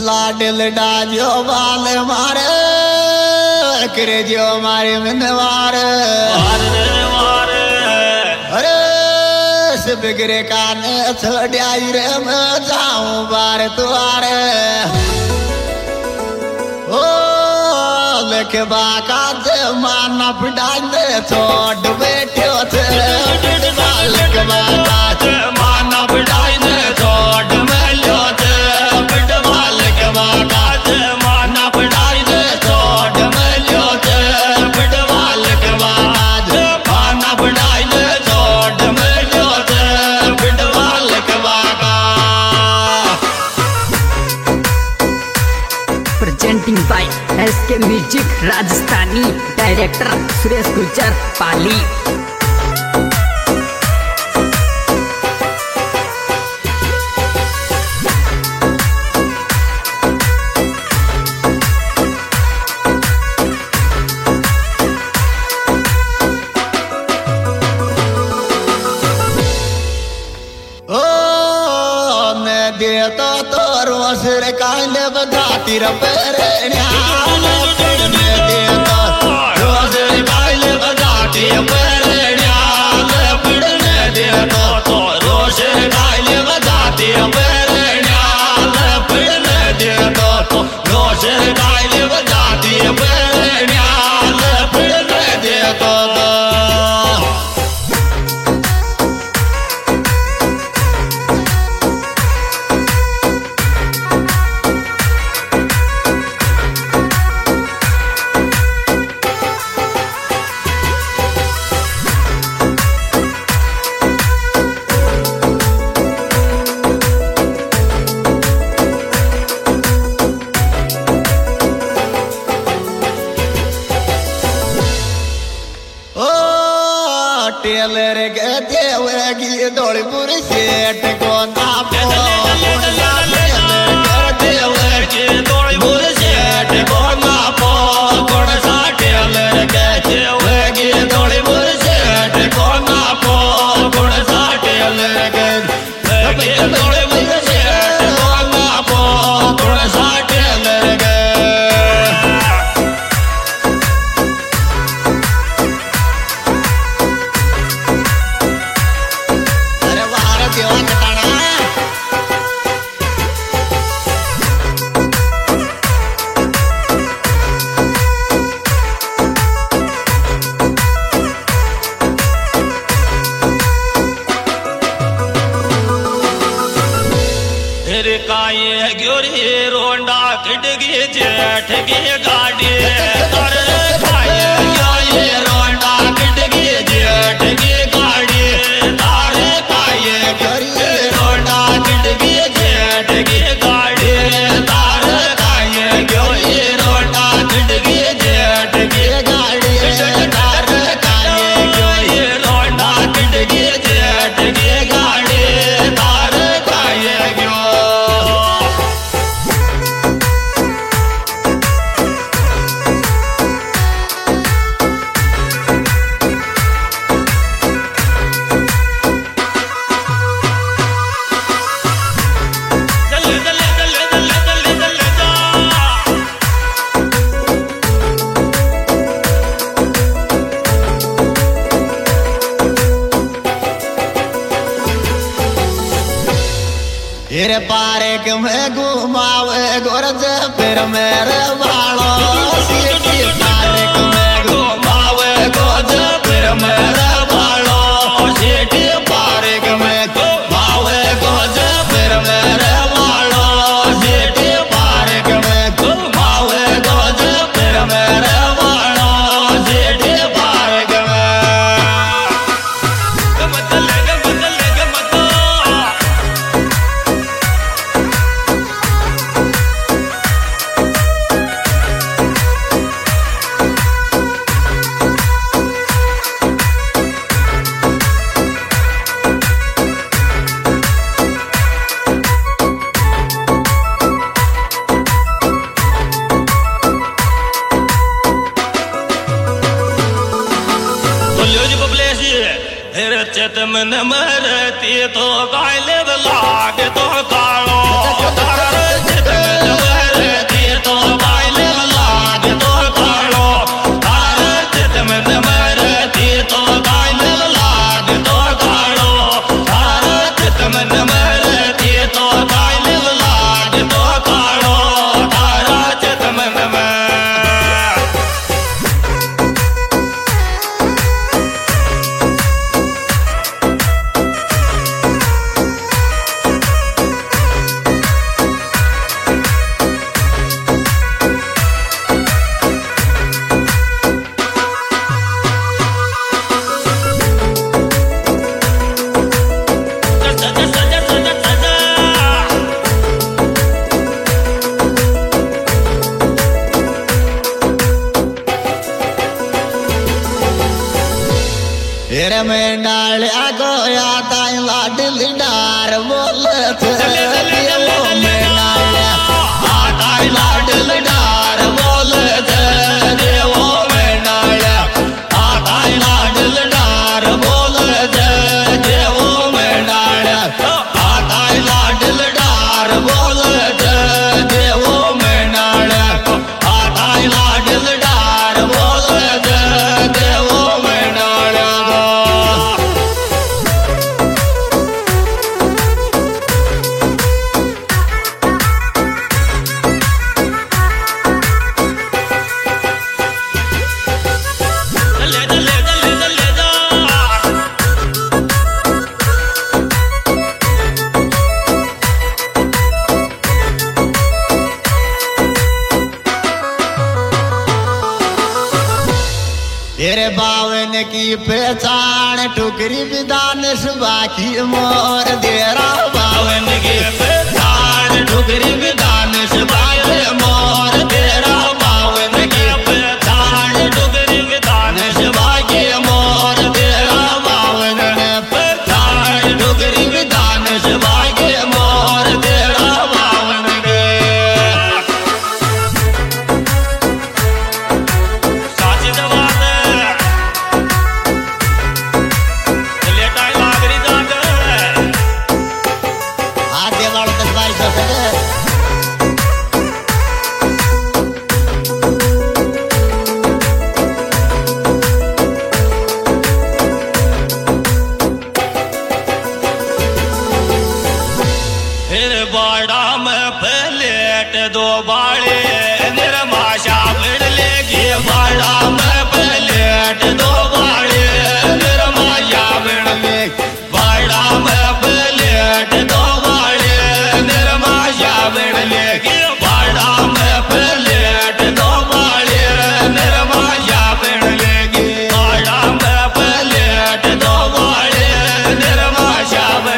Ladle डाजो बाल मारे करे जो मारे मनवार अरे बिगड़े कान छोड़ाई रे मैं जाऊं बार तुआरे ओ लेके बाका दे माना पिटाई दे छोड़ बैठे थे लेके बाका दे माना पिटाई दे छोड़ मेलो थे पिटवा लेके बाका दे माना पिटाई दे छोड़ मेलो थे पिटवा लेके बाका दे माना पिटाई दे छोड़ मेलो थे पिटवा लेके बाका presenting by SK music Rajasthani director Suresh Gurjar Pali. देता तो रोज रे काले बगाती रे पेरण्या ने देता रोज रे काले बगाती रे पेरण्या पड़ने देता तो रोज रे काले बगाती रे पेरण्या पड़ने देता तो रोज रे काले बगाती रे पेरण्या पड़ने देता टेलर के देवगी दौड़पुर सेठ को ना दौड़पुर सेठ को ना कौन सा टेलर के देवगी दौड़पुर सेठ को ना कौन सा टेलर के दौड़पुर सेठ को ना कौन सा टेलर के काये ग्योरी रोंडा खिड़की जेठ की गाड़ी काये रोंडा खिड़की जेठ की गाड़ी तारे काये ग्योरी रोंडा खिड़की जेठ की गाड़ी तारे काये ग्योरी रोंडा खिड़की जेठ की गाड़ी तारे काये ग्योरी रोंडा खिड़की जेठ की गाड़ी तारे काये ग्यो पार्क में घुमावे गोरज फिर मेरे बालो सीटी पार्क में घुमावे गोरज फिर मेरे बालो सीटी पार्क में घुमावे गोरज फिर मेरे बालो सीटी पार्क में घुमावे गोरज फिर मेरे बालो सीटी पार्क में चत मन मरती तो गाय लाग तो कालो तेरे में डालिया गोया ताई लाडल डार बोलत देवो में डालिया ताई लाडल डार बोलत देवो में डालिया ताई लाडल डार बोलत देवो में डालिया ताई लाडल डार बोलत देवो में डालिया ताई लाडल डार बोलत देवो में डालिया तेरे बावन की पहचान टुकरी विधान सभा की मोर तेरा बावन की पहचान टुकरी विधान सभा की मोर तेरा बावन की पहचान टुकरी विधान सभा की मोर तेरा बावन पहचान टुकरी विधान सभा की मोर तेरा बावन बाड़ा में प्लेट दो बाड़े निर्माशा मिल लेगी बाड़ा में प्लेट दो बाड़े निर्माशा मिल लेगी बाड़ा में प्लेट दो बाड़े निर्माशा मिल लेगी बाड़ा में प्लेट दो बाड़े निर्माशा मिल लेगी बाड़ा में प्लेट दो बाड़े निर्माशा मिल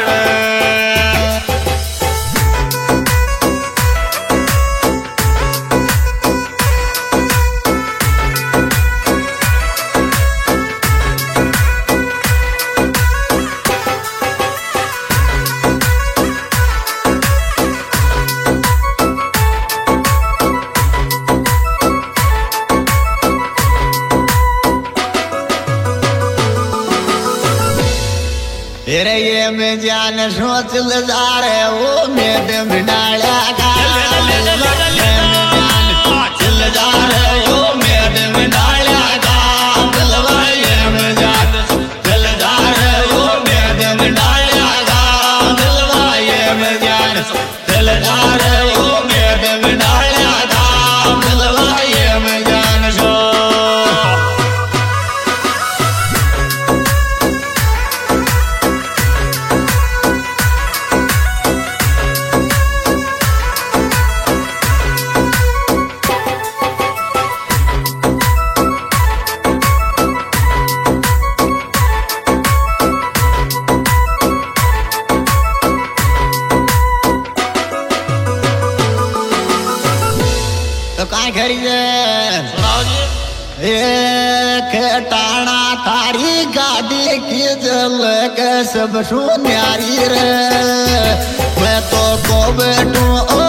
तेरे ये में जान सोच ले जा रहे वो मेरे बिनाया का चल जा रहे हो मेरे बिनाया का दिलवा ये में जान चल जा रहे हो मेरे बिनाया का दिलवा ये में जान चल जा रहे हो मेरे बिनाया का दिलवा ये में जान सो तो काय करिए एक टाणा थारी गाड़ी की झलक सब सुन्यारी रे मैं तो को बैठू